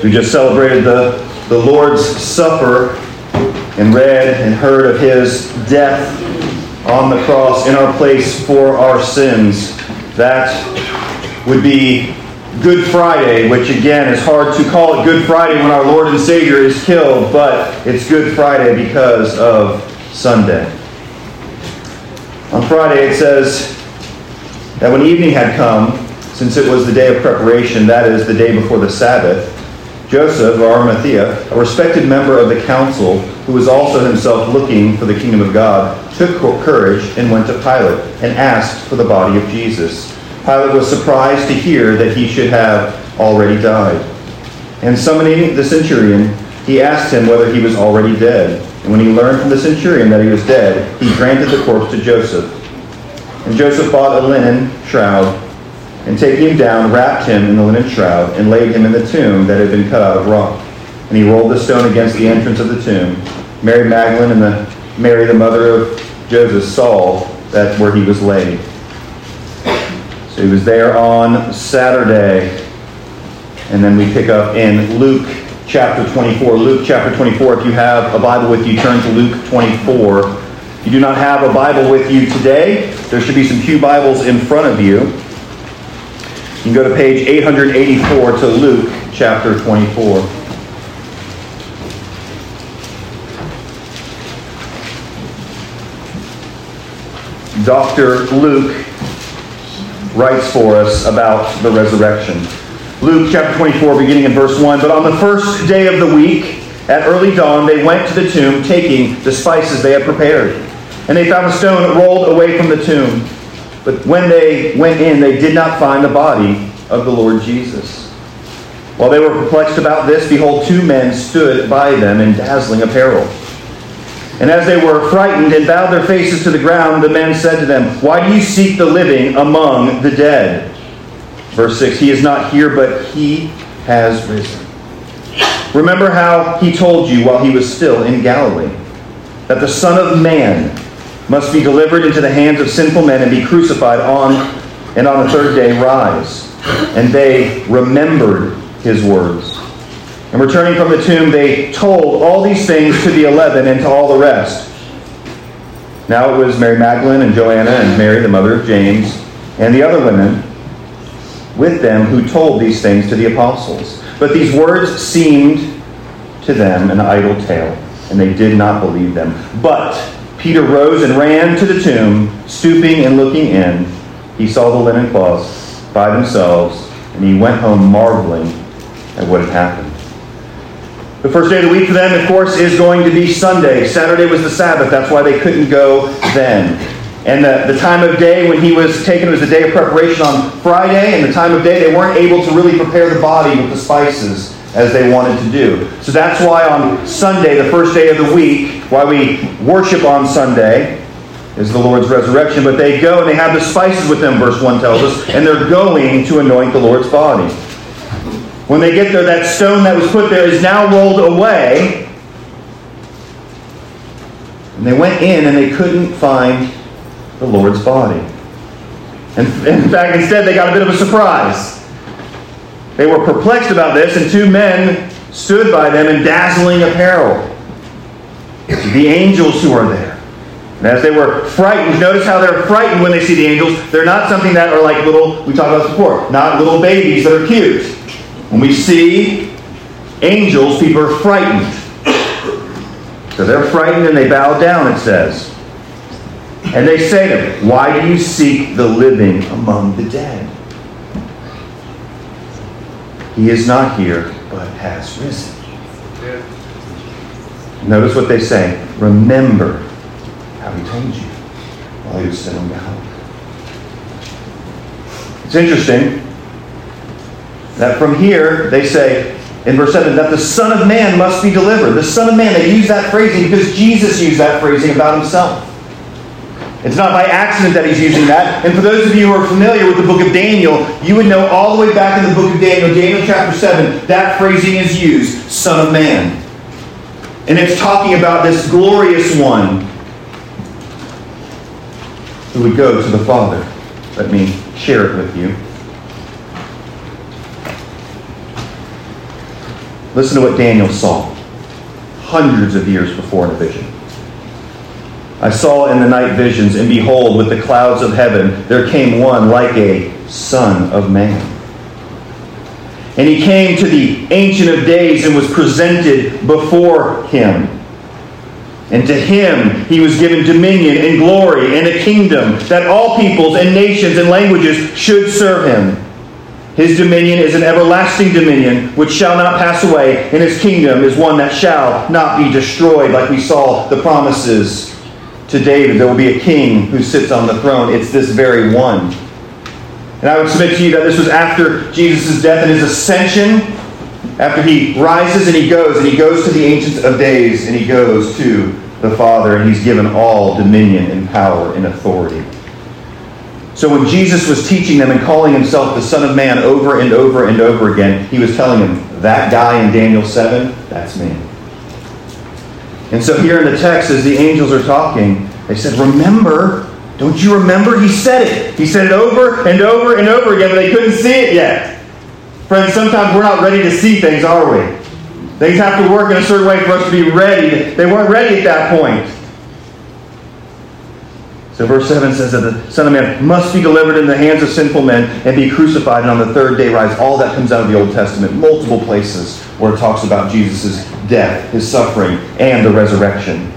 We just celebrated the Lord's Supper and read and heard of his death on the cross in our place for our sins. That would be Good Friday, which again is hard to call it Good Friday when our Lord and Savior is killed, but it's Good Friday because of Sunday. On Friday it says that when evening had come, since it was the day of preparation, that is, the day before the Sabbath, Joseph of Arimathea, a respected member of the council, who was also himself looking for the kingdom of God, took courage and went to Pilate and asked for the body of Jesus. Pilate was surprised to hear that he should have already died. And summoning the centurion, he asked him whether he was already dead. And when he learned from the centurion that he was dead, he granted the corpse to Joseph. And Joseph bought a linen shroud, and taking him down, wrapped him in the linen shroud, and laid him in the tomb that had been cut out of rock. And he rolled the stone against the entrance of the tomb. Mary Magdalene and Mary, the mother of Joseph, saw that where he was laid. So he was there on Saturday. And then we pick up in Luke chapter 24. Luke chapter 24, if you have a Bible with you, turn to Luke 24. If you do not have a Bible with you today, there should be some pew Bibles in front of you. You can go to page 884 to Luke chapter 24. Dr. Luke writes for us about the resurrection. Luke chapter 24, beginning in verse 1. But on the first day of the week, at early dawn, they went to the tomb, taking the spices they had prepared. And they found a stone rolled away from the tomb. But when they went in, they did not find the body of the Lord Jesus. While they were perplexed about this, behold, two men stood by them in dazzling apparel. And as they were frightened and bowed their faces to the ground, the men said to them, "Why do you seek the living among the dead?" Verse 6, "He is not here, but he has risen. Remember how he told you while he was still in Galilee, that the Son of Man must be delivered into the hands of sinful men and be crucified and on the third day rise." And they remembered his words. And returning from the tomb, they told all these things to the 11 and to all the rest. Now it was Mary Magdalene and Joanna and Mary, the mother of James, and the other women with them who told these things to the apostles. But these words seemed to them an idle tale, and they did not believe them. But Peter rose and ran to the tomb, stooping and looking in. He saw the linen cloths by themselves, and he went home marveling at what had happened. The first day of the week for them, of course, is going to be Sunday. Saturday was the Sabbath. That's why they couldn't go then. And the time of day when he was taken was the day of preparation on Friday, and the time of day they weren't able to really prepare the body with the spices as they wanted to do. So that's why on Sunday, the first day of the week, why we worship on Sunday, is the Lord's resurrection. But they go and they have the spices with them, verse 1 tells us, and they're going to anoint the Lord's body. When they get there, that stone that was put there is now rolled away. And they went in and they couldn't find the Lord's body. And in fact, instead, they got a bit of a surprise. They were perplexed about this, and two men stood by them in dazzling apparel. The angels who are there. And as they were frightened, notice how they're frightened when they see the angels. They're not something that are like little, we talked about this before, not little babies that are cute. When we see angels, people are frightened. So they're frightened and they bow down, it says. And they say to him, "Why do you seek the living among the dead? He is not here, but has risen." Notice what they say. Remember how he told you while he was still in Galilee. It's interesting that from here they say in verse 7 that the Son of Man must be delivered. The Son of Man, they use that phrasing because Jesus used that phrasing about himself. It's not by accident that he's using that. And for those of you who are familiar with the book of Daniel, you would know all the way back in the book of Daniel, Daniel chapter 7, that phrasing is used, Son of Man. And it's talking about this glorious one who would go to the Father. Let me share it with you. Listen to what Daniel saw hundreds of years before in a vision. I saw in the night visions, and behold, with the clouds of heaven, there came one like a son of man. And he came to the Ancient of Days and was presented before him. And to him he was given dominion and glory and a kingdom, that all peoples and nations and languages should serve him. His dominion is an everlasting dominion which shall not pass away, and his kingdom is one that shall not be destroyed. Like we saw the promises to David, there will be a king who sits on the throne. It's this very one. And I would submit to you that this was after Jesus' death and his ascension, after he rises and he goes to the Ancient of Days, and he goes to the Father, and he's given all dominion and power and authority. So when Jesus was teaching them and calling himself the Son of Man over and over and over again, he was telling them, that guy in Daniel 7, that's me. And so here in the text, as the angels are talking, they said, remember, don't you remember? He said it. He said it over and over and over again, but they couldn't see it yet. Friends, sometimes we're not ready to see things, are we? Things have to work in a certain way for us to be ready. They weren't ready at that point. So verse 7 says that the Son of Man must be delivered in the hands of sinful men and be crucified, and on the third day rise. All that comes out of the Old Testament. Multiple places where it talks about Jesus' death, his suffering, and the resurrection.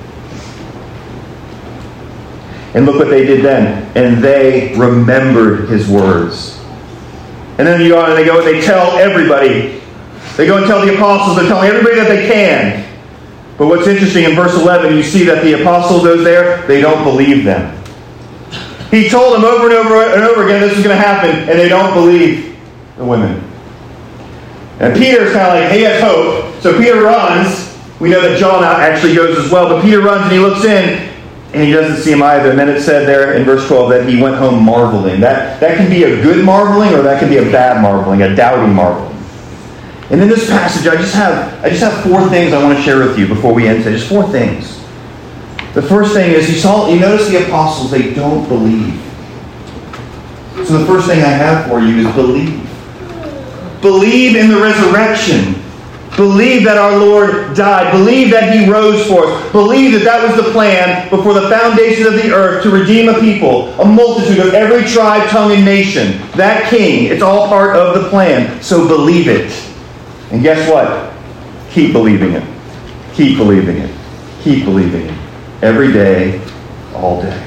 And look what they did then. And they remembered his words. And then you go on and they tell everybody. They go and tell the apostles. They're telling everybody that they can. But what's interesting, in verse 11, you see that the apostle goes there. They don't believe them. He told them over and over and over again this was going to happen, and they don't believe the women. And Peter's kind of like, he has hope. So Peter runs. We know that John actually goes as well, but Peter runs and he looks in, and he doesn't see him either. And then it said there in verse 12 that he went home marveling. That can be a good marveling, or that can be a bad marveling, a doubting marveling. And in this passage, I just have four things I want to share with you before we end today. Just four things. The first thing is, you notice the apostles, they don't believe. So the first thing I have for you is believe. Believe in the resurrection. Believe that our Lord died. Believe that he rose for us. Believe that that was the plan before the foundation of the earth to redeem a people, a multitude of every tribe, tongue, and nation. That king, it's all part of the plan. So believe it. And guess what? Keep believing it. Keep believing it. Keep believing it. Every day, all day.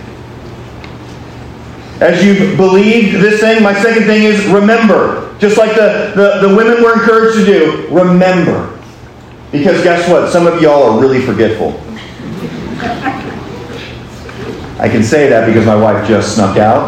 As you believed this thing, my second thing is remember. Just like the women were encouraged to do, remember. Because guess what? Some of y'all are really forgetful. I can say that because my wife just snuck out.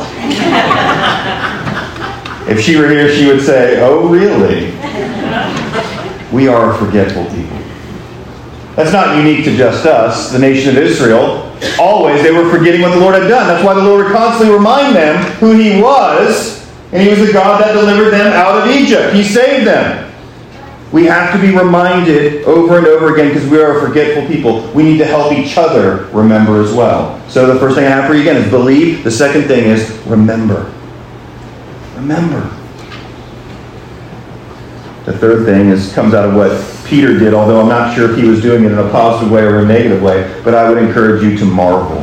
If she were here, she would say, oh, really? We are forgetful people. That's not unique to just us. The nation of Israel, always they were forgetting what the Lord had done. That's why the Lord would constantly remind them who he was. And he was the God that delivered them out of Egypt. He saved them. We have to be reminded over and over again because we are a forgetful people. We need to help each other remember as well. So the first thing I have for you again is believe. The second thing is remember. Remember. The third thing comes out of what Peter did, although I'm not sure if he was doing it in a positive way or a negative way, but I would encourage you to marvel.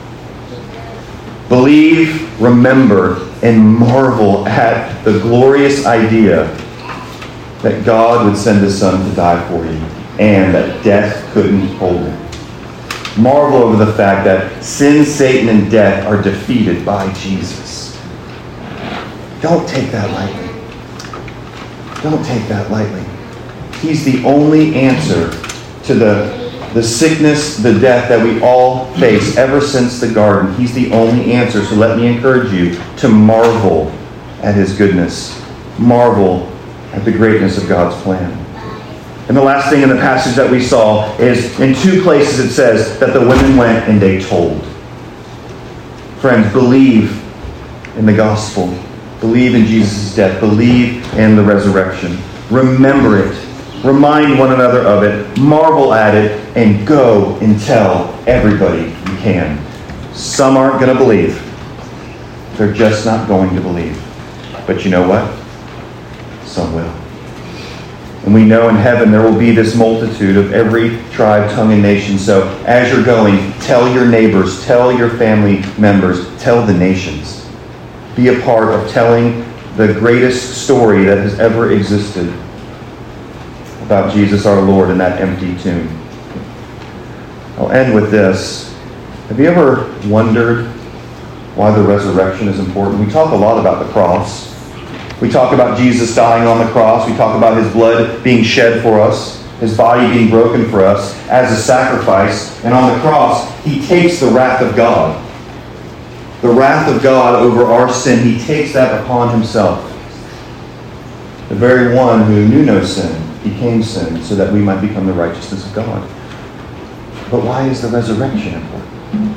Believe, remember, and marvel at the glorious idea that God would send his Son to die for you and that death couldn't hold him. Marvel over the fact that sin, Satan, and death are defeated by Jesus. Don't take that lightly. Don't take that lightly. He's the only answer to the sickness, the death that we all face ever since the garden. He's the only answer. So let me encourage you to marvel at his goodness. Marvel at the greatness of God's plan. And the last thing in the passage that we saw is in two places it says that the women went and they told. Friends, believe in the gospel. Believe in Jesus' death. Believe in the resurrection. Remember it. Remind one another of it. Marvel at it. And go and tell everybody you can. Some aren't going to believe. They're just not going to believe. But you know what? Some will. And we know in heaven there will be this multitude of every tribe, tongue, and nation. So as you're going, tell your neighbors, tell your family members, tell the nations. Be a part of telling the greatest story that has ever existed about Jesus our Lord in that empty tomb. I'll end with this. Have you ever wondered why the resurrection is important? We talk a lot about the cross. We talk about Jesus dying on the cross. We talk about his blood being shed for us, his body being broken for us as a sacrifice. And on the cross, he takes the wrath of God. The wrath of God over our sin, he takes that upon himself. The very one who knew no sin became sin so that we might become the righteousness of God. But why is the resurrection important?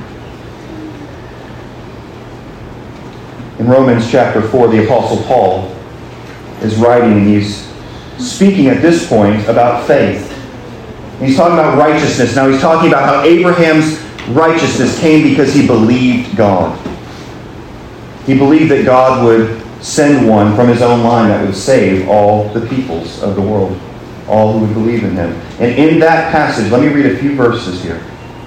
In Romans chapter 4, the Apostle Paul is writing, and he's speaking at this point about faith. He's talking about righteousness. Now he's talking about how Abraham's righteousness came because he believed God. He believed that God would send one from his own line that would save all the peoples of the world, all who would believe in him. And in that passage, let me read a few verses here.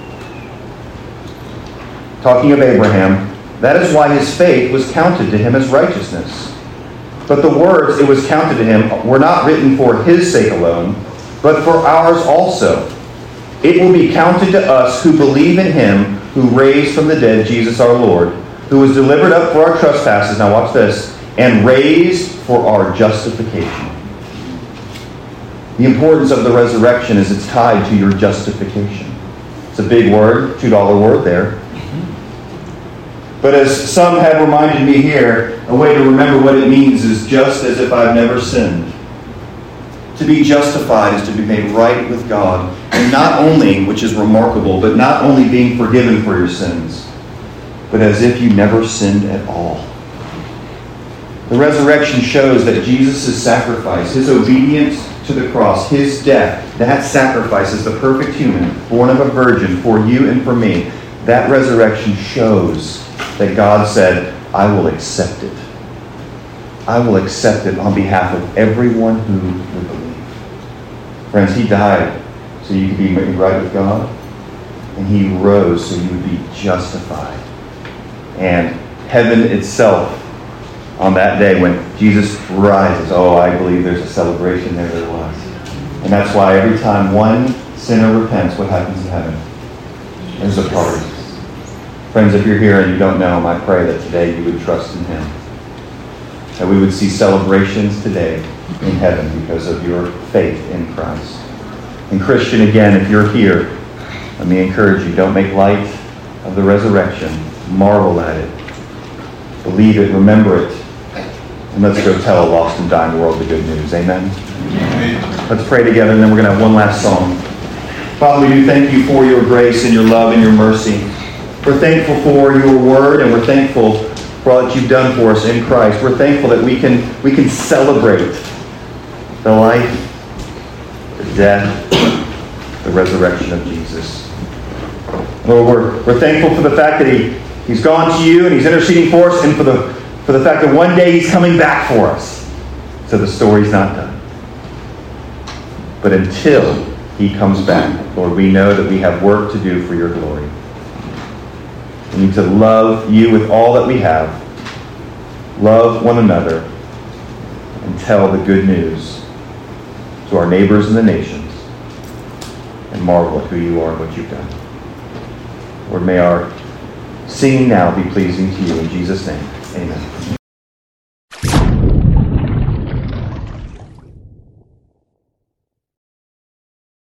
Talking of Abraham, that is why his faith was counted to him as righteousness. But the words it was counted to him were not written for his sake alone, but for ours also. It will be counted to us who believe in him who raised from the dead Jesus our Lord, who was delivered up for our trespasses, now watch this, and raised for our justification. The importance of the resurrection is it's tied to your justification. It's a big word, $2 word there. But as some have reminded me here, a way to remember what it means is just as if I've never sinned. To be justified is to be made right with God. And not only, which is remarkable, but not only being forgiven for your sins, but as if you never sinned at all. The resurrection shows that Jesus' sacrifice, his obedience to the cross, his death, that sacrifice as the perfect human, born of a virgin for you and for me, that resurrection shows that God said, I will accept it. I will accept it on behalf of everyone who would believe. Friends, he died so you could be made right with God, and he rose so you would be justified. And heaven itself, on that day when Jesus rises, oh, I believe there's a celebration there was. And that's why every time one sinner repents, what happens in heaven? There's a party. Friends, if you're here and you don't know him, I pray that today you would trust in him. That we would see celebrations today in heaven because of your faith in Christ. And Christian, again, if you're here, let me encourage you, don't make light of the resurrection. Marvel at it. Believe it, remember it. And let's go tell a lost and dying world the good news. Amen? Amen. Let's pray together, and then we're going to have one last song. Father, we do thank you for your grace and your love and your mercy. We're thankful for your word, and we're thankful for all that you've done for us in Christ. We're thankful that we can celebrate the life, the death, the resurrection of Jesus. Lord, we're thankful for the fact that he's gone to you and he's interceding for us, and for the fact that one day he's coming back for us. So the story's not done. But until he comes back, Lord, we know that we have work to do for your glory. We need to love you with all that we have, love one another, and tell the good news to our neighbors and the nations, and marvel at who you are and what you've done. Lord, may our singing now be pleasing to you. In Jesus' name, amen.